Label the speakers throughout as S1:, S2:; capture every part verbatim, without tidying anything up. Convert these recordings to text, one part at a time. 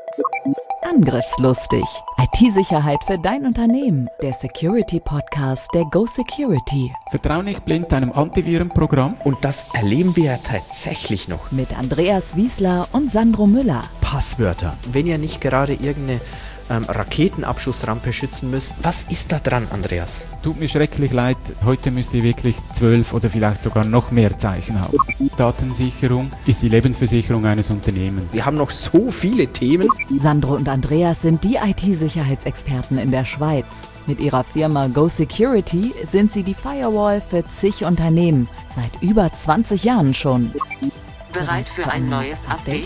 S1: Angriffslustig. I T-Sicherheit für dein Unternehmen. Der Security-Podcast der Go Security.
S2: Vertrau nicht blind einem Antivirenprogramm.
S3: Und das erleben wir ja tatsächlich noch.
S1: Mit Andreas Wiesler und Sandro Müller.
S3: Passwörter. Wenn ihr nicht gerade irgendeine ähm, Raketenabschussrampe schützen müsst, was ist da dran, Andreas?
S2: Tut mir schrecklich leid, heute müsst ihr wirklich zwölf oder vielleicht sogar noch mehr Zeichen haben. Datensicherung ist die Lebensversicherung eines Unternehmens.
S3: Wir haben noch so viele Themen.
S1: Sandro und Andreas sind die I T-Sicherheitsexperten in der Schweiz. Mit ihrer Firma Go Security sind sie die Firewall für zig Unternehmen. Seit über zwanzig Jahren schon.
S4: Bereit für ein neues Update?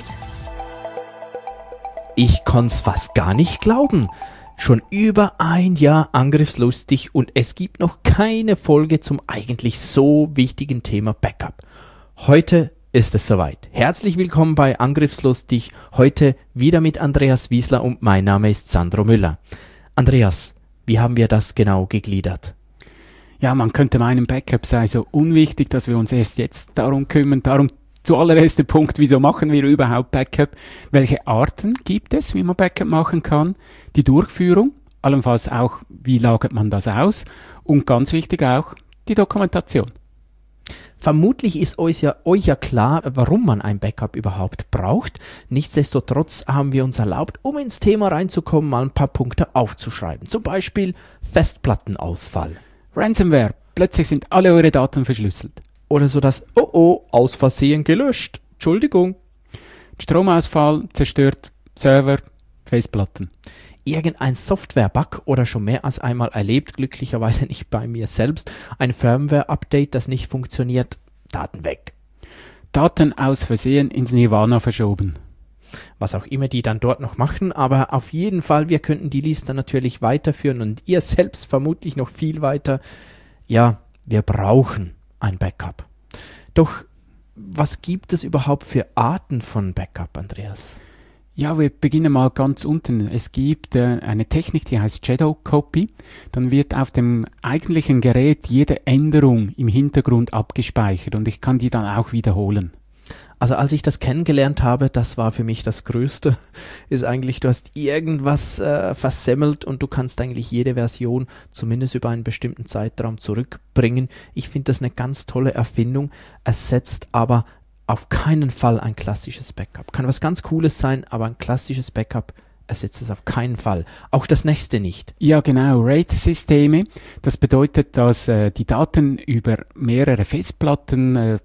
S3: Ich kann's fast gar nicht glauben. Schon über ein Jahr angriffslustig und es gibt noch keine Folge zum eigentlich so wichtigen Thema Backup. Heute ist es soweit. Herzlich willkommen bei Angriffslustig. Heute wieder mit Andreas Wiesler und mein Name ist Sandro Müller. Andreas, wie haben wir das genau gegliedert?
S2: Ja, man könnte meinen, Backup sei so unwichtig, dass wir uns erst jetzt darum kümmern. Darum zuallererst der Punkt, wieso machen wir überhaupt Backup? Welche Arten gibt es, wie man Backup machen kann? Die Durchführung, allenfalls auch, wie lagert man das aus? Und ganz wichtig auch, die Dokumentation.
S3: Vermutlich ist euch ja, euch ja klar, warum man ein Backup überhaupt braucht. Nichtsdestotrotz haben wir uns erlaubt, um ins Thema reinzukommen, mal ein paar Punkte aufzuschreiben. Zum Beispiel Festplattenausfall.
S2: Ransomware, plötzlich sind alle eure Daten verschlüsselt.
S3: Oder so das, oh oh, aus Versehen gelöscht. Entschuldigung.
S2: Stromausfall zerstört Server, Festplatten.
S3: Irgendein Software-Bug oder schon mehr als einmal erlebt, glücklicherweise nicht bei mir selbst, ein Firmware-Update, das nicht funktioniert, Daten weg.
S2: Daten aus Versehen ins Nirvana verschoben.
S3: Was auch immer die dann dort noch machen, aber auf jeden Fall, wir könnten die Liste natürlich weiterführen und ihr selbst vermutlich noch viel weiter. Ja, wir brauchen ein Backup. Doch was gibt es überhaupt für Arten von Backup, Andreas?
S2: Ja, wir beginnen mal ganz unten. Es gibt äh, eine Technik, die heißt Shadow Copy. Dann wird auf dem eigentlichen Gerät jede Änderung im Hintergrund abgespeichert und ich kann die dann auch wiederholen.
S3: Also als ich das kennengelernt habe, das war für mich das Größte, ist eigentlich, du hast irgendwas äh, versemmelt und du kannst eigentlich jede Version zumindest über einen bestimmten Zeitraum zurückbringen. Ich finde das eine ganz tolle Erfindung, ersetzt aber auf keinen Fall ein klassisches Backup. Kann was ganz Cooles sein, aber ein klassisches Backup ersetzt es auf keinen Fall. Auch das nächste nicht.
S2: Ja, genau. RAID-Systeme, das bedeutet, dass äh, die Daten über mehrere Festplatten äh,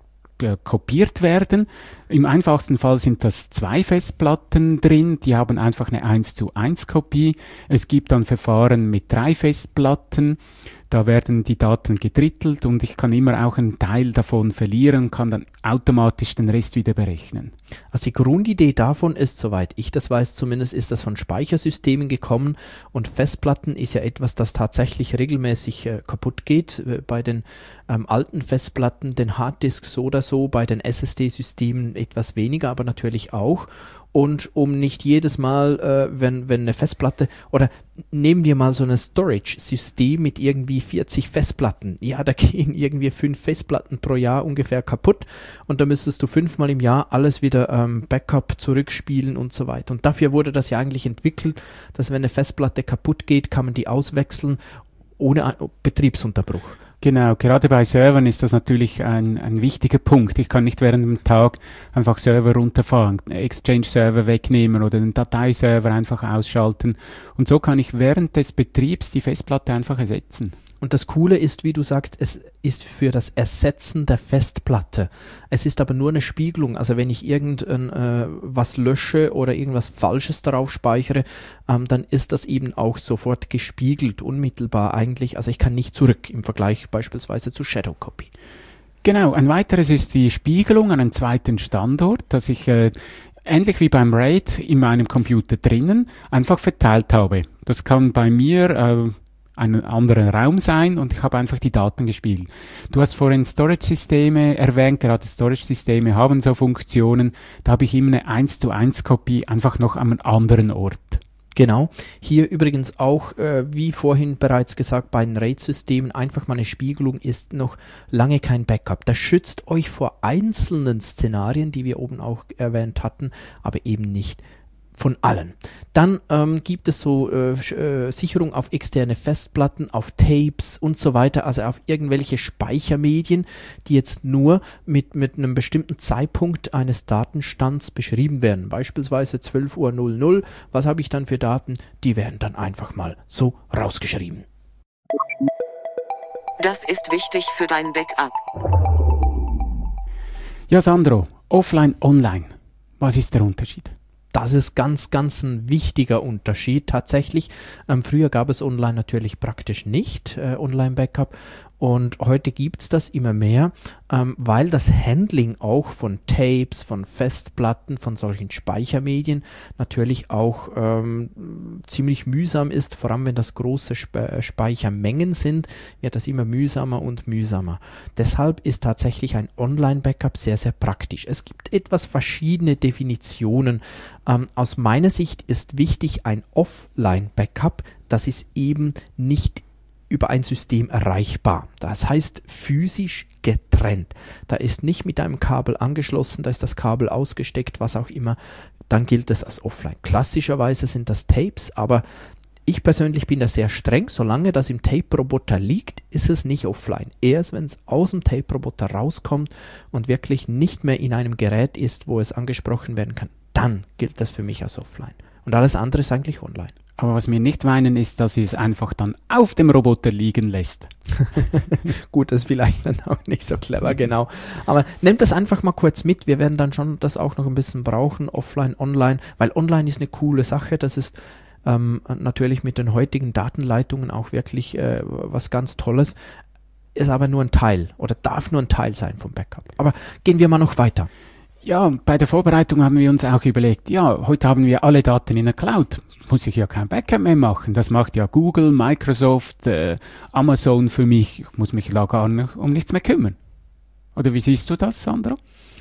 S2: kopiert werden. Im einfachsten Fall sind das zwei Festplatten drin, die haben einfach eine eins zu eins Kopie. Es gibt dann Verfahren mit drei Festplatten, da werden die Daten gedrittelt und ich kann immer auch einen Teil davon verlieren und kann dann automatisch den Rest wieder berechnen.
S3: Also die Grundidee davon ist, soweit ich das weiß, zumindest ist das von Speichersystemen gekommen und Festplatten ist ja etwas, das tatsächlich regelmäßig äh, kaputt geht. Äh, bei den ähm, alten Festplatten, den Harddisks so oder so, bei den S S D-Systemen etwas weniger, aber natürlich auch. Und um nicht jedes Mal, äh, wenn, wenn eine Festplatte, oder nehmen wir mal so ein Storage-System mit irgendwie vierzig Festplatten. Ja, da gehen irgendwie fünf Festplatten pro Jahr ungefähr kaputt und da müsstest du fünfmal im Jahr alles wieder ähm, Backup zurückspielen und so weiter. Und dafür wurde das ja eigentlich entwickelt, dass wenn eine Festplatte kaputt geht, kann man die auswechseln ohne Betriebsunterbruch.
S2: Genau, gerade bei Servern ist das natürlich ein, ein wichtiger Punkt. Ich kann nicht während dem Tag einfach Server runterfahren, Exchange-Server wegnehmen oder den Dateiserver einfach ausschalten. Und so kann ich während des Betriebs die Festplatte einfach ersetzen.
S3: Und das Coole ist, wie du sagst, es ist für das Ersetzen der Festplatte. Es ist aber nur eine Spiegelung. Also wenn ich irgend äh, was lösche oder irgendwas Falsches darauf speichere, ähm, dann ist das eben auch sofort gespiegelt, unmittelbar eigentlich. Also ich kann nicht zurück im Vergleich beispielsweise zu Shadow Copy.
S2: Genau, ein weiteres ist die Spiegelung an einem zweiten Standort, dass ich äh, ähnlich wie beim RAID in meinem Computer drinnen einfach verteilt habe. Das kann bei mir äh, einen anderen Raum sein und ich habe einfach die Daten gespiegelt. Du hast vorhin Storage-Systeme erwähnt, gerade Storage-Systeme haben so Funktionen, da habe ich immer eine eins zu eins Kopie einfach noch an einem anderen Ort.
S3: Genau, hier übrigens auch, äh, wie vorhin bereits gesagt, bei den RAID-Systemen einfach mal eine Spiegelung ist noch lange kein Backup. Das schützt euch vor einzelnen Szenarien, die wir oben auch erwähnt hatten, aber eben nicht von allen. Dann ähm, gibt es so äh, äh, Sicherung auf externe Festplatten, auf Tapes und so weiter, also auf irgendwelche Speichermedien, die jetzt nur mit, mit einem bestimmten Zeitpunkt eines Datenstands beschrieben werden. Beispielsweise zwölf Uhr null null. Was habe ich dann für Daten? Die werden dann einfach mal so rausgeschrieben.
S4: Das ist wichtig für dein Backup.
S2: Ja, Sandro, offline, online. Was ist der Unterschied?
S3: Das ist ganz, ganz ein wichtiger Unterschied tatsächlich. Ähm, früher gab es online natürlich praktisch nicht, äh, Online-Backup. Und heute gibt es das immer mehr, ähm, weil das Handling auch von Tapes, von Festplatten, von solchen Speichermedien natürlich auch ähm, ziemlich mühsam ist. Vor allem, wenn das große Spe- Speichermengen sind, wird das immer mühsamer und mühsamer. Deshalb ist tatsächlich ein Online-Backup sehr, sehr praktisch. Es gibt etwas verschiedene Definitionen. Ähm, aus meiner Sicht ist wichtig ein Offline-Backup. Das ist eben nicht über ein System erreichbar. Das heißt physisch getrennt. Da ist nicht mit einem Kabel angeschlossen, da ist das Kabel ausgesteckt, was auch immer. Dann gilt es als offline. Klassischerweise sind das Tapes, aber ich persönlich bin da sehr streng. Solange das im Tape-Roboter liegt, ist es nicht offline. Erst wenn es aus dem Tape-Roboter rauskommt und wirklich nicht mehr in einem Gerät ist, wo es angesprochen werden kann, dann gilt das für mich als offline. Und alles andere ist eigentlich online.
S2: Aber was wir nicht meinen, ist, dass sie es einfach dann auf dem Roboter liegen lässt.
S3: Gut, das ist vielleicht dann auch nicht so clever, genau. Aber nehmt das einfach mal kurz mit. Wir werden dann schon das auch noch ein bisschen brauchen, offline, online, weil online ist eine coole Sache. Das ist ähm, natürlich mit den heutigen Datenleitungen auch wirklich äh, was ganz Tolles. Ist aber nur ein Teil oder darf nur ein Teil sein vom Backup. Aber gehen wir mal noch weiter.
S2: Ja, bei der Vorbereitung haben wir uns auch überlegt, ja, heute haben wir alle Daten in der Cloud. Muss ich ja kein Backup mehr machen. Das macht ja Google, Microsoft, äh, Amazon für mich. Ich muss mich da gar nicht, um nichts mehr kümmern. Oder wie siehst du das, Sandro?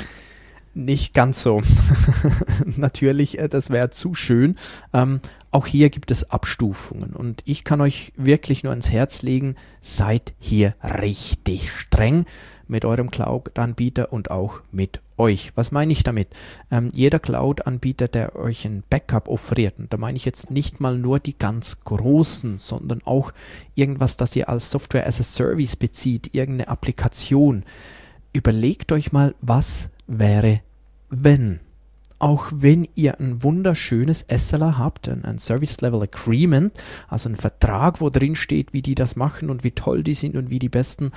S3: Nicht ganz so. Natürlich, äh, das wäre zu schön. Ähm, auch hier gibt es Abstufungen und ich kann euch wirklich nur ans Herz legen, seid hier richtig streng mit eurem Cloud-Anbieter und auch mit euch. Was meine ich damit? Ähm, jeder Cloud-Anbieter, der euch ein Backup offeriert, und da meine ich jetzt nicht mal nur die ganz großen, sondern auch irgendwas, das ihr als Software as a Service bezieht, irgendeine Applikation. Überlegt euch mal, was wäre, wenn? Auch wenn ihr ein wunderschönes S L A habt, ein, ein Service Level Agreement, also ein Vertrag, wo drin steht, wie die das machen und wie toll die sind und wie die besten.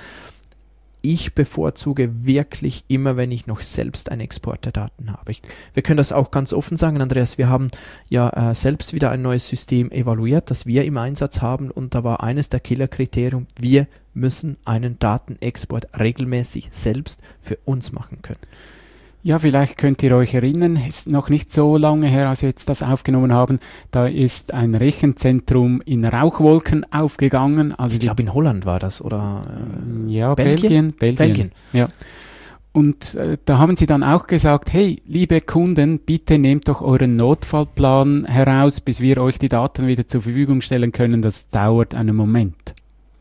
S3: Ich bevorzuge wirklich immer, wenn ich noch selbst einen Export der Daten habe. Ich, wir können das auch ganz offen sagen, Andreas, wir haben ja äh, selbst wieder ein neues System evaluiert, das wir im Einsatz haben und da war eines der Killerkriterien, wir müssen einen Datenexport regelmäßig selbst für uns machen können.
S2: Ja, vielleicht könnt ihr euch erinnern, ist noch nicht so lange her, als wir jetzt das aufgenommen haben, da ist ein Rechenzentrum in Rauchwolken aufgegangen. Also
S3: ich glaube in Holland war das, oder?
S2: Äh, ja, Belgien. Belgien. Belgien. Ja. Und äh, da haben sie dann auch gesagt, hey, liebe Kunden, bitte nehmt doch euren Notfallplan heraus, bis wir euch die Daten wieder zur Verfügung stellen können. Das dauert einen Moment.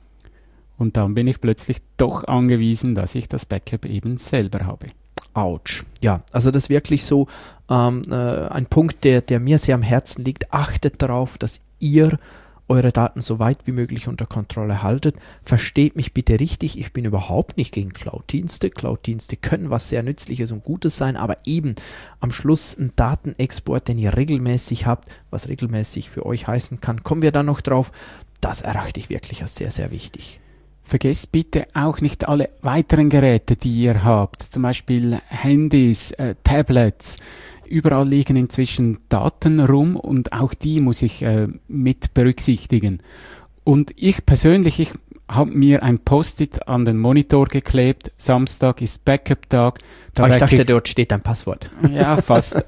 S2: Und dann bin ich plötzlich doch angewiesen, dass ich das Backup eben selber habe.
S3: Autsch. Ja, also das ist wirklich so ähm, äh, ein Punkt, der, der mir sehr am Herzen liegt. Achtet darauf, dass ihr eure Daten so weit wie möglich unter Kontrolle haltet. Versteht mich bitte richtig, ich bin überhaupt nicht gegen Cloud-Dienste. Cloud-Dienste können was sehr Nützliches und Gutes sein, aber eben am Schluss ein Datenexport, den ihr regelmäßig habt, was regelmäßig für euch heißen kann, kommen wir dann noch drauf. Das erachte ich wirklich als sehr, sehr wichtig.
S2: Vergesst bitte auch nicht alle weiteren Geräte, die ihr habt, zum Beispiel Handys, äh, Tablets. Überall liegen inzwischen Daten rum und auch die muss ich äh, mit berücksichtigen. Und ich persönlich, ich habe mir ein Post-it an den Monitor geklebt. Samstag ist Backup-Tag.
S3: Da ich dachte, ich, dort steht ein Passwort.
S2: Ja, fast.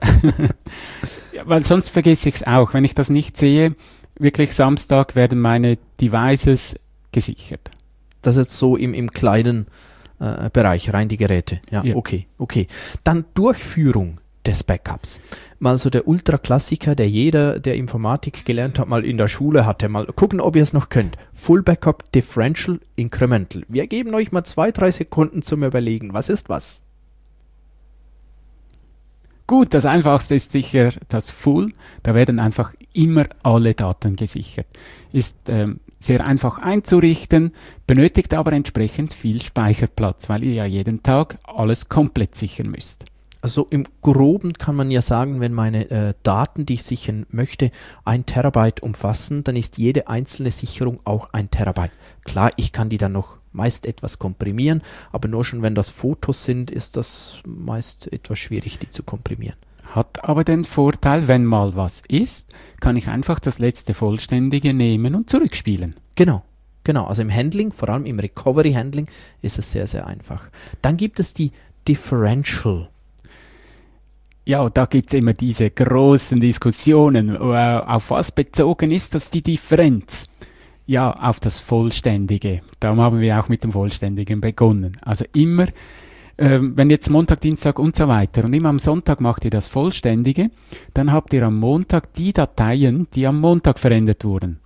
S2: Ja, weil sonst vergesse ich es auch. Wenn ich das nicht sehe, wirklich Samstag werden meine Devices gesichert.
S3: Das ist jetzt so im, im kleinen äh, Bereich, rein die Geräte. Ja, ja, okay, okay. Dann Durchführung des Backups. Mal so der Ultra-Klassiker, der jeder, der Informatik gelernt hat, mal in der Schule hatte. Mal gucken, ob ihr es noch könnt. Full Backup, Differential, Incremental. Wir geben euch mal zwei, drei Sekunden zum Überlegen. Was ist was?
S2: Gut, das Einfachste ist sicher das Full. Da werden einfach immer alle Daten gesichert. Ist ähm, sehr einfach einzurichten, benötigt aber entsprechend viel Speicherplatz, weil ihr ja jeden Tag alles komplett sichern müsst.
S3: Also im Groben kann man ja sagen, wenn meine äh, Daten, die ich sichern möchte, ein Terabyte umfassen, dann ist jede einzelne Sicherung auch ein Terabyte. Klar, ich kann die dann noch meist etwas komprimieren, aber nur schon wenn das Fotos sind, ist das meist etwas schwierig, die zu komprimieren.
S2: Hat aber den Vorteil, wenn mal was ist, kann ich einfach das letzte Vollständige nehmen und zurückspielen.
S3: Genau, genau. Also im Handling, vor allem im Recovery-Handling, ist es sehr, sehr einfach. Dann gibt es die Differential.
S2: Ja, da gibt's immer diese großen Diskussionen. Auf was bezogen ist das die Differenz? Ja, auf das Vollständige. Darum haben wir auch mit dem Vollständigen begonnen. Also immer, äh, wenn jetzt Montag, Dienstag und so weiter und immer am Sonntag macht ihr das Vollständige, dann habt ihr am Montag die Dateien, die am Montag verändert wurden.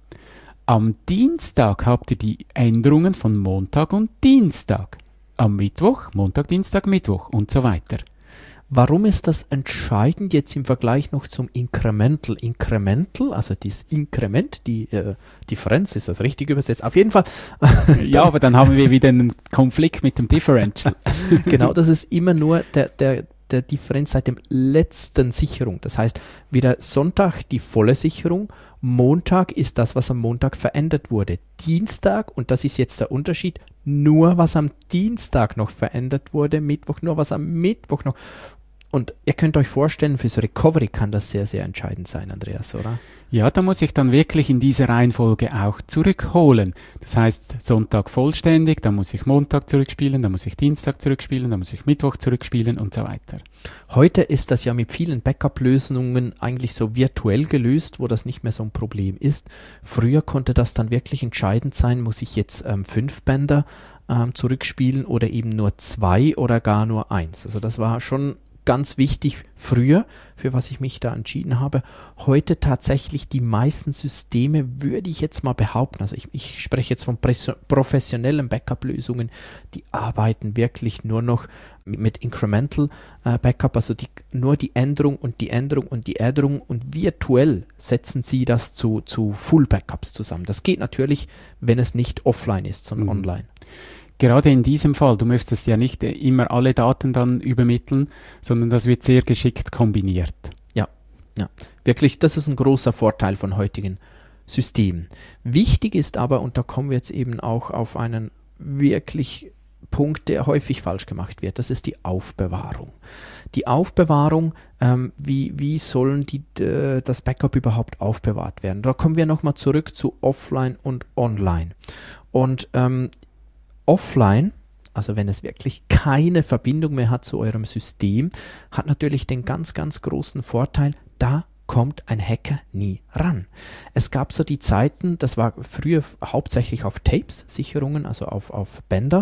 S2: Am Dienstag habt ihr die Änderungen von Montag und Dienstag. Am Mittwoch, Montag, Dienstag, Mittwoch und so weiter.
S3: Warum ist das entscheidend jetzt im Vergleich noch zum Incremental? Incremental, also das Inkrement, die äh, Differenz, ist das richtig übersetzt? Auf jeden Fall.
S2: Ja, aber dann haben wir wieder einen Konflikt mit dem Differential.
S3: Genau, das ist immer nur der, der, der Differenz seit dem letzten Sicherung. Das heißt, wieder Sonntag die volle Sicherung, Montag ist das, was am Montag verändert wurde. Dienstag, und das ist jetzt der Unterschied, nur was am Dienstag noch verändert wurde, Mittwoch nur was am Mittwoch noch. Und ihr könnt euch vorstellen, fürs Recovery kann das sehr, sehr entscheidend sein, Andreas, oder?
S2: Ja, da muss ich dann wirklich in dieser Reihenfolge auch zurückholen. Das heißt, Sonntag vollständig, dann muss ich Montag zurückspielen, dann muss ich Dienstag zurückspielen, dann muss ich Mittwoch zurückspielen und so weiter.
S3: Heute ist das ja mit vielen Backup-Lösungen eigentlich so virtuell gelöst, wo das nicht mehr so ein Problem ist. Früher konnte das dann wirklich entscheidend sein, muss ich jetzt ähm, fünf Bänder ähm, zurückspielen oder eben nur zwei oder gar nur eins. Also das war schon ganz wichtig früher, für was ich mich da entschieden habe. Heute tatsächlich die meisten Systeme, würde ich jetzt mal behaupten, also ich, ich spreche jetzt von professionellen Backup-Lösungen, die arbeiten wirklich nur noch mit, mit Incremental äh, Backup, also die, nur die Änderung und die Änderung und die Änderung, und virtuell setzen sie das zu, zu Full Backups zusammen. Das geht natürlich, wenn es nicht offline ist, sondern mhm. online.
S2: Gerade in diesem Fall, du möchtest ja nicht immer alle Daten dann übermitteln, sondern das wird sehr geschickt kombiniert.
S3: Ja, ja, wirklich, das ist ein großer Vorteil von heutigen Systemen. Wichtig ist aber, und da kommen wir jetzt eben auch auf einen wirklich Punkt, der häufig falsch gemacht wird, das ist die Aufbewahrung. Die Aufbewahrung, ähm, wie, wie sollen die, äh, das Backup überhaupt aufbewahrt werden? Da kommen wir nochmal zurück zu Offline und Online. Und ähm, Offline, also wenn es wirklich keine Verbindung mehr hat zu eurem System, hat natürlich den ganz, ganz großen Vorteil, da kommt ein Hacker nie ran. Es gab so die Zeiten, das war früher hauptsächlich auf Tapes, Sicherungen, also auf, auf Bänder.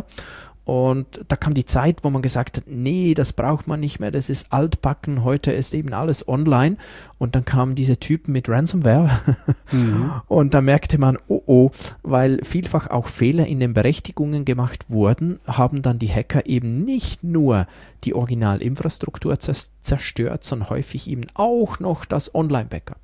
S3: Und da kam die Zeit, wo man gesagt hat, nee, das braucht man nicht mehr, das ist altbacken, heute ist eben alles online. Und dann kamen diese Typen mit Ransomware mhm. und da merkte man, oh oh, weil vielfach auch Fehler in den Berechtigungen gemacht wurden, haben dann die Hacker eben nicht nur die Originalinfrastruktur zerstört, sondern häufig eben auch noch das Online-Backup.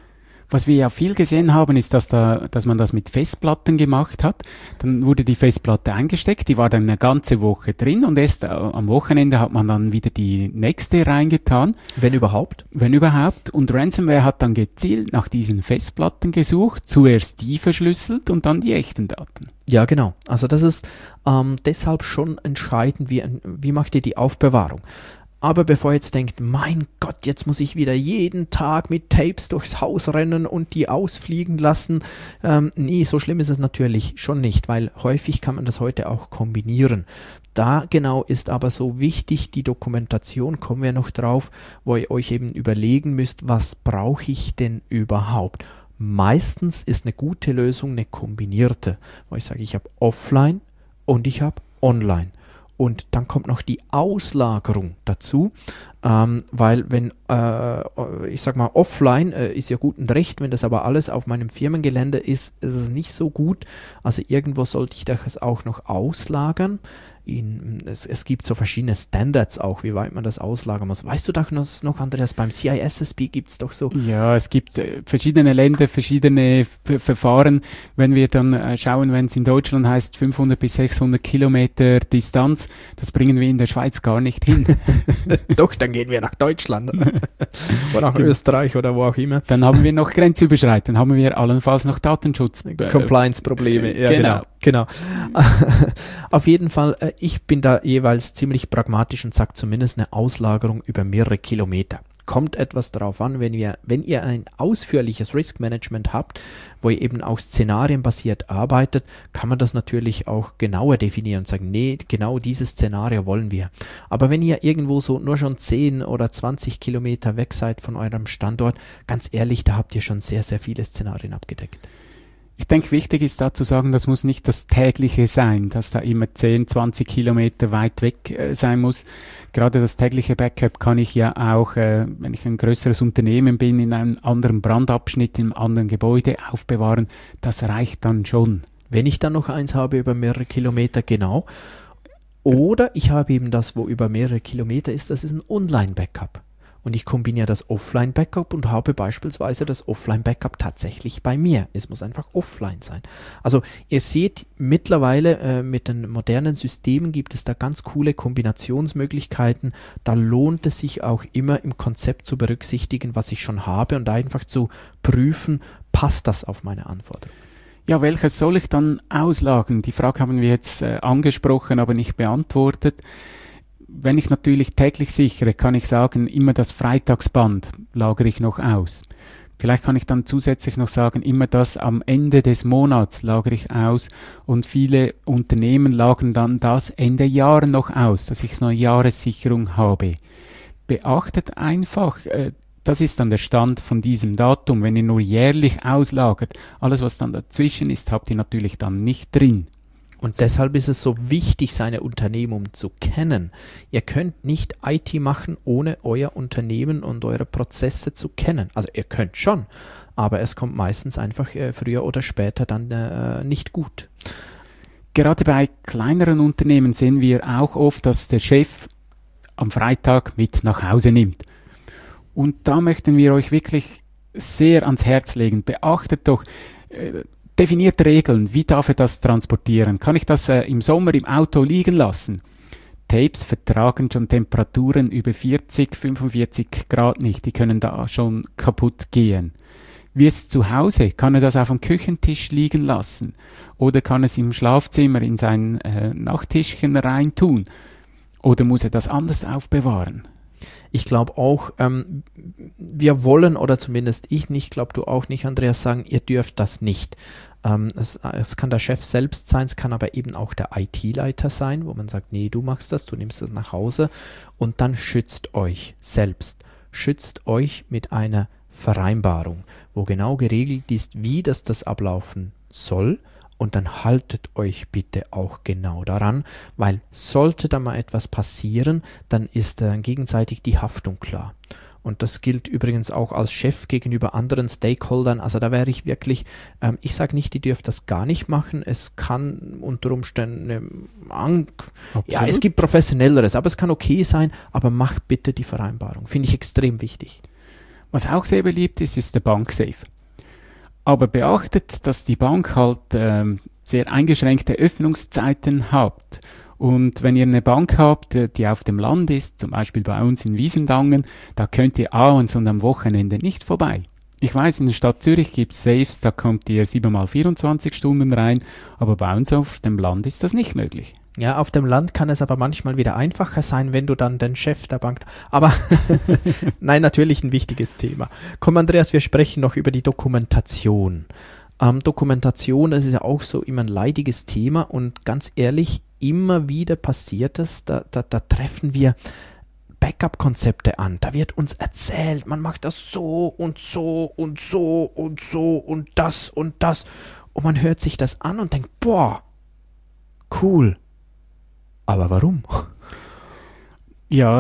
S2: Was wir ja viel gesehen haben, ist, dass, da, dass man das mit Festplatten gemacht hat. Dann wurde die Festplatte eingesteckt, die war dann eine ganze Woche drin und erst äh, am Wochenende hat man dann wieder die nächste reingetan.
S3: Wenn überhaupt?
S2: Wenn überhaupt. Und Ransomware hat dann gezielt nach diesen Festplatten gesucht, zuerst die verschlüsselt und dann die echten Daten.
S3: Ja, genau. Also das ist ähm, deshalb schon entscheidend, wie, wie macht ihr die Aufbewahrung? Aber bevor ihr jetzt denkt, mein Gott, jetzt muss ich wieder jeden Tag mit Tapes durchs Haus rennen und die ausfliegen lassen. Ähm, nee, so schlimm ist es natürlich schon nicht, weil häufig kann man das heute auch kombinieren. Da genau ist aber so wichtig die Dokumentation, kommen wir noch drauf, wo ihr euch eben überlegen müsst, was brauche ich denn überhaupt? Meistens ist eine gute Lösung eine kombinierte, wo ich sage, ich habe Offline und ich habe Online. Und dann kommt noch die Auslagerung dazu. Ähm, weil wenn, äh, ich sag mal, offline äh, ist ja gut und recht, wenn das aber alles auf meinem Firmengelände ist, ist es nicht so gut. Also irgendwo sollte ich das auch noch auslagern. In, es, es gibt so verschiedene Standards auch, wie weit man das auslagern muss. Weißt du doch noch, Andreas, beim C I S S P gibt es doch so.
S2: Ja, es gibt äh, verschiedene Länder, verschiedene F- Verfahren. Wenn wir dann äh, schauen, wenn es in Deutschland heißt fünfhundert bis sechshundert Kilometer Distanz, das bringen wir in der Schweiz gar nicht hin.
S3: Doch, dann gehen wir nach Deutschland oder nach Österreich oder wo auch immer.
S2: Dann haben wir noch grenzüberschreitend, haben wir allenfalls noch Datenschutz.
S3: Äh, Compliance-Probleme,
S2: äh,
S3: ja
S2: genau.
S3: genau. genau. Auf jeden Fall, äh, ich bin da jeweils ziemlich pragmatisch und sage zumindest eine Auslagerung über mehrere Kilometer. Kommt etwas darauf an, wenn, wir, wenn ihr ein ausführliches Risk-Management habt, wo ihr eben auch szenarienbasiert arbeitet, kann man das natürlich auch genauer definieren und sagen, nee, genau dieses Szenario wollen wir. Aber wenn ihr irgendwo so nur schon zehn oder zwanzig Kilometer weg seid von eurem Standort, ganz ehrlich, da habt ihr schon sehr, sehr viele Szenarien abgedeckt.
S2: Ich denke, wichtig ist da zu sagen, das muss nicht das tägliche sein, dass da immer zehn, zwanzig Kilometer weit weg äh, sein muss. Gerade das tägliche Backup kann ich ja auch, äh, wenn ich ein größeres Unternehmen bin, in einem anderen Brandabschnitt, in einem anderen Gebäude aufbewahren. Das reicht dann schon.
S3: Wenn ich dann noch eins habe über mehrere Kilometer, genau. Oder ich habe eben das, wo über mehrere Kilometer ist, das ist ein Online-Backup. Und ich kombiniere das Offline-Backup und habe beispielsweise das Offline-Backup tatsächlich bei mir. Es muss einfach offline sein. Also ihr seht, mittlerweile äh, mit den modernen Systemen gibt es da ganz coole Kombinationsmöglichkeiten. Da lohnt es sich auch immer im Konzept zu berücksichtigen, was ich schon habe und einfach zu prüfen, passt das auf meine Anforderungen.
S2: Ja, welches soll ich dann auslagern? Die Frage haben wir jetzt äh, angesprochen, aber nicht beantwortet. Wenn ich natürlich täglich sichere, kann ich sagen, immer das Freitagsband lagere ich noch aus. Vielleicht kann ich dann zusätzlich noch sagen, immer das am Ende des Monats lagere ich aus und viele Unternehmen lagern dann das Ende Jahr noch aus, dass ich so eine Jahressicherung habe. Beachtet einfach, äh, das ist dann der Stand von diesem Datum. Wenn ihr nur jährlich auslagert, alles was dann dazwischen ist, habt ihr natürlich dann nicht drin.
S3: Und deshalb ist es so wichtig, seine Unternehmung zu kennen. Ihr könnt nicht I T machen, ohne euer Unternehmen und eure Prozesse zu kennen. Also ihr könnt schon, aber es kommt meistens einfach äh, früher oder später dann äh, nicht gut.
S2: Gerade bei kleineren Unternehmen sehen wir auch oft, dass der Chef am Freitag mit nach Hause nimmt. Und da möchten wir euch wirklich sehr ans Herz legen. Beachtet doch, äh, definiert Regeln, wie darf er das transportieren? Kann ich das äh, im Sommer im Auto liegen lassen? Tapes vertragen schon Temperaturen über vierzig, fünfundvierzig Grad nicht, die können da schon kaputt gehen. Wie ist es zu Hause? Kann er das auf dem Küchentisch liegen lassen? Oder kann er es im Schlafzimmer in sein äh, Nachttischchen reintun? Oder muss er das anders aufbewahren?
S3: Ich glaube auch, ähm, wir wollen, oder zumindest ich nicht, glaube du auch nicht, Andreas, sagen, ihr dürft das nicht. Ähm, es, es kann der Chef selbst sein, es kann aber eben auch der I T-Leiter sein, wo man sagt, nee, du machst das, du nimmst das nach Hause und dann schützt euch selbst. Schützt euch mit einer Vereinbarung, wo genau geregelt ist, wie das, das ablaufen soll. Und dann haltet euch bitte auch genau daran, weil sollte da mal etwas passieren, dann ist äh, gegenseitig die Haftung klar. Und das gilt übrigens auch als Chef gegenüber anderen Stakeholdern. Also da wäre ich wirklich, ähm, ich sage nicht, die dürft das gar nicht machen. Es kann unter Umständen, ähm, an, ja, es gibt Professionelleres, aber es kann okay sein, aber macht bitte die Vereinbarung. Finde ich extrem wichtig.
S2: Was auch sehr beliebt ist, ist der Banksafe. Aber beachtet, dass die Bank halt ähm, sehr eingeschränkte Öffnungszeiten hat. Und wenn ihr eine Bank habt, die auf dem Land ist, zum Beispiel bei uns in Wiesendangen, da könnt ihr abends und am Wochenende nicht vorbei. Ich weiß, in der Stadt Zürich gibt es Safes, da kommt ihr sieben mal vierundzwanzig Stunden rein, aber bei uns auf dem Land ist das nicht möglich.
S3: Ja, auf dem Land kann es aber manchmal wieder einfacher sein, wenn du dann den Chef der Bank... Aber nein, natürlich ein wichtiges Thema. Komm, Andreas, wir sprechen noch über die Dokumentation. Ähm, Dokumentation, das ist ja auch so immer ein leidiges Thema und ganz ehrlich, immer wieder passiert es, da, da, da treffen wir Backup-Konzepte an. Da wird uns erzählt, man macht das so und so und so und so und das und das. Und man hört sich das an und denkt, boah, cool. Aber warum?
S2: Ja,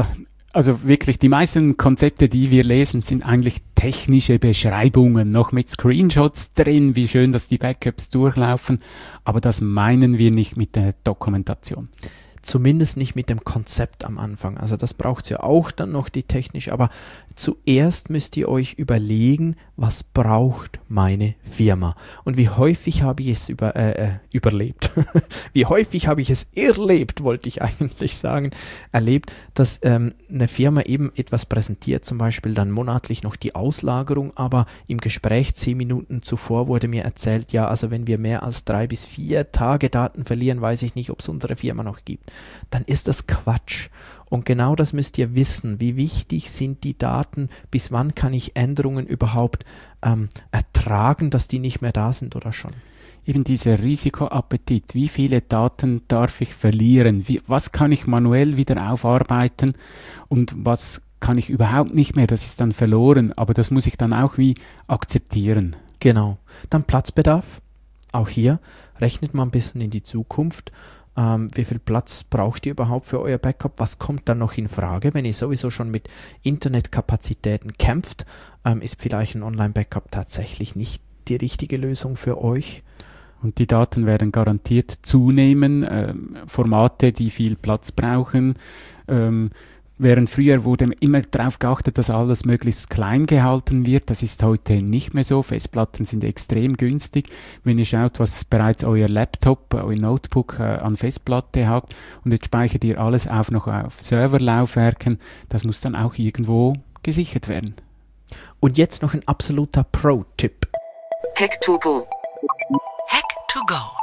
S2: Also wirklich, die meisten Konzepte, die wir lesen, sind eigentlich technische Beschreibungen, noch mit Screenshots drin, wie schön, dass die Backups durchlaufen, aber das meinen wir nicht mit der Dokumentation.
S3: Zumindest nicht mit dem Konzept am Anfang. Also das braucht es ja auch dann noch, die technisch. Aber zuerst müsst ihr euch überlegen, was braucht meine Firma? Und wie häufig habe ich es über, äh, überlebt? Wie häufig habe ich es erlebt, wollte ich eigentlich sagen, erlebt, dass ähm, eine Firma eben etwas präsentiert, zum Beispiel dann monatlich noch die Auslagerung, aber im Gespräch zehn Minuten zuvor wurde mir erzählt, ja, also wenn wir mehr als drei bis vier Tage Daten verlieren, weiß ich nicht, ob es unsere Firma noch gibt. Dann ist das Quatsch. Und genau das müsst ihr wissen. Wie wichtig sind die Daten? Bis wann kann ich Änderungen überhaupt ähm, ertragen, dass die nicht mehr da sind oder schon?
S2: Eben dieser Risikoappetit. Wie viele Daten darf ich verlieren? Wie, was kann ich manuell wieder aufarbeiten? Und was kann ich überhaupt nicht mehr? Das ist dann verloren. Aber das muss ich dann auch wie akzeptieren.
S3: Genau. Dann Platzbedarf. Auch hier rechnet man ein bisschen in die Zukunft. Ähm, wie viel Platz braucht ihr überhaupt für euer Backup? Was kommt dann noch in Frage? Wenn ihr sowieso schon mit Internetkapazitäten kämpft, ähm, ist vielleicht ein Online-Backup tatsächlich nicht die richtige Lösung für euch.
S2: Und die Daten werden garantiert zunehmen. Ähm, Formate, die viel Platz brauchen. Ähm, Während früher wurde immer darauf geachtet, dass alles möglichst klein gehalten wird. Das ist heute nicht mehr so. Festplatten sind extrem günstig. Wenn ihr schaut, was bereits euer Laptop, euer Notebook äh, an Festplatte hat und jetzt speichert ihr alles auf noch auf Serverlaufwerken, das muss dann auch irgendwo gesichert werden.
S3: Und jetzt noch ein absoluter Pro-Tipp.
S4: Hack to go.
S1: Hack to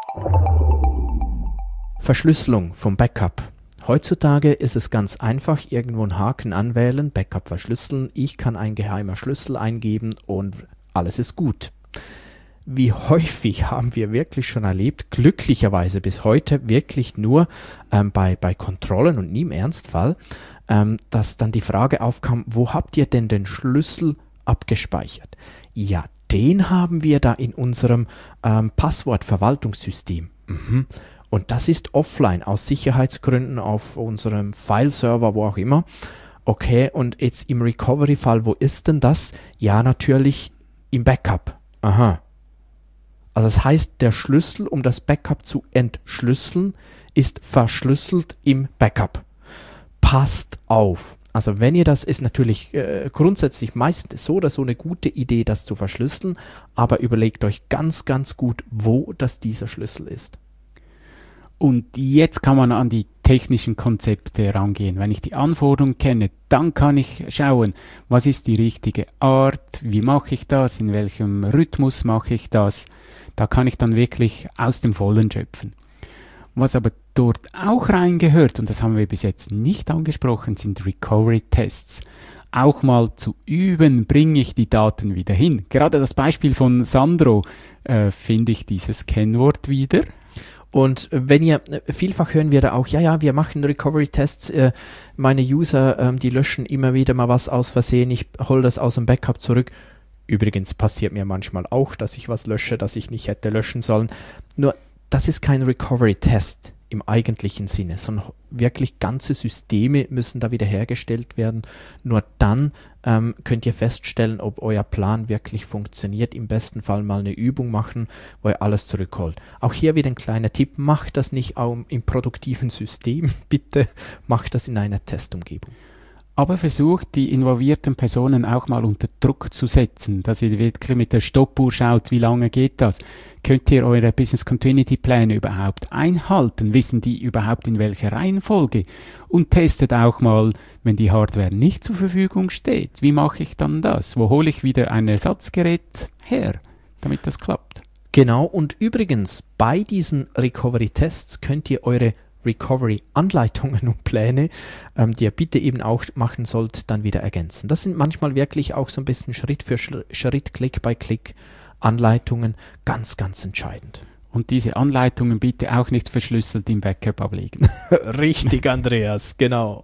S1: go.
S3: Verschlüsselung vom Backup. Heutzutage ist es ganz einfach, irgendwo einen Haken anwählen, Backup verschlüsseln, ich kann ein geheimer Schlüssel eingeben und alles ist gut. Wie häufig haben wir wirklich schon erlebt, glücklicherweise bis heute wirklich nur ähm, bei, bei Kontrollen und nie im Ernstfall, ähm, dass dann die Frage aufkam, wo habt ihr denn den Schlüssel abgespeichert? Ja, den haben wir da in unserem ähm, Passwortverwaltungssystem. Mhm. Und das ist offline, aus Sicherheitsgründen auf unserem File-Server, wo auch immer. Okay, und jetzt im Recovery-Fall, wo ist denn das? Ja, natürlich im Backup. Aha. Also das heißt, der Schlüssel, um das Backup zu entschlüsseln, ist verschlüsselt im Backup. Passt auf. Also wenn ihr das, ist natürlich äh, grundsätzlich meistens so oder so eine gute Idee, das zu verschlüsseln, aber überlegt euch ganz, ganz gut, wo das dieser Schlüssel ist.
S2: Und jetzt kann man an die technischen Konzepte rangehen. Wenn ich die Anforderungen kenne, dann kann ich schauen, was ist die richtige Art, wie mache ich das, in welchem Rhythmus mache ich das. Da kann ich dann wirklich aus dem Vollen schöpfen. Was aber dort auch reingehört, und das haben wir bis jetzt nicht angesprochen, sind Recovery-Tests. Auch mal zu üben, bringe ich die Daten wieder hin. Gerade das Beispiel von Sandro, äh, finde ich dieses Kennwort wieder.
S3: Und wenn ihr, vielfach hören wir da auch, ja, ja, wir machen Recovery-Tests, äh, meine User, ähm, die löschen immer wieder mal was aus Versehen, ich hole das aus dem Backup zurück. Übrigens passiert mir manchmal auch, dass ich was lösche, das ich nicht hätte löschen sollen. Nur, das ist kein Recovery-Test im eigentlichen Sinne, sondern wirklich ganze Systeme müssen da wiederhergestellt werden. Nur dann ähm, könnt ihr feststellen, ob euer Plan wirklich funktioniert. Im besten Fall mal eine Übung machen, wo ihr alles zurückholt. Auch hier wieder ein kleiner Tipp, macht das nicht auch im produktiven System, bitte macht das in einer Testumgebung.
S2: Aber versucht, die involvierten Personen auch mal unter Druck zu setzen, dass ihr wirklich mit der Stoppuhr schaut, wie lange geht das? Könnt ihr eure Business Continuity Pläne überhaupt einhalten? Wissen die überhaupt in welcher Reihenfolge? Und testet auch mal, wenn die Hardware nicht zur Verfügung steht. Wie mache ich dann das? Wo hole ich wieder ein Ersatzgerät her, damit das klappt?
S3: Genau, und übrigens, bei diesen Recovery-Tests könnt ihr eure Recovery-Anleitungen und Pläne, ähm, die ihr bitte eben auch machen sollt, dann wieder ergänzen. Das sind manchmal wirklich auch so ein bisschen Schritt für Schritt, Klick bei Klick Anleitungen, ganz, ganz entscheidend.
S2: Und diese Anleitungen bitte auch nicht verschlüsselt im Backup ablegen.
S3: Richtig, Andreas, genau.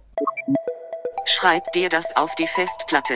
S4: Schreib dir das auf die Festplatte.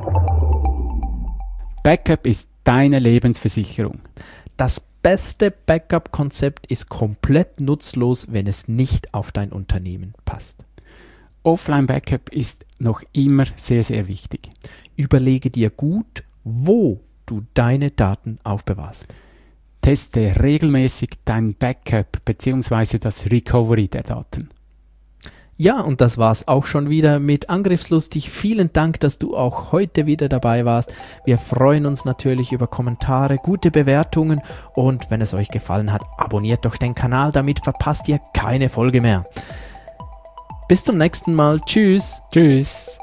S2: Backup ist deine Lebensversicherung.
S3: Das beste Backup-Konzept ist komplett nutzlos, wenn es nicht auf dein Unternehmen passt.
S2: Offline-Backup ist noch immer sehr, sehr wichtig.
S3: Überlege dir gut, wo du deine Daten aufbewahrst.
S2: Teste regelmäßig dein Backup bzw. das Recovery der Daten.
S3: Ja, und das war's auch schon wieder mit Angriffslustig. Vielen Dank, dass du auch heute wieder dabei warst. Wir freuen uns natürlich über Kommentare, gute Bewertungen und wenn es euch gefallen hat, abonniert doch den Kanal, damit verpasst ihr keine Folge mehr. Bis zum nächsten Mal. Tschüss.
S2: Tschüss.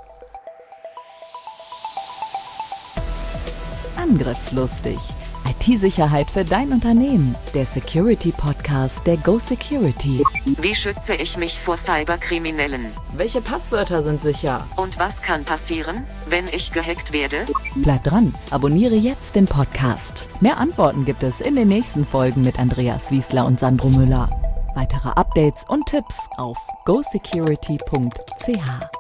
S1: Angriffslustig. I T-Sicherheit für dein Unternehmen. Der Security-Podcast der Go Security.
S4: Wie schütze ich mich vor Cyberkriminellen?
S1: Welche Passwörter sind sicher?
S4: Und was kann passieren, wenn ich gehackt werde?
S1: Bleib dran, abonniere jetzt den Podcast. Mehr Antworten gibt es in den nächsten Folgen mit Andreas Wiesler und Sandro Müller. Weitere Updates und Tipps auf go security punkt c h.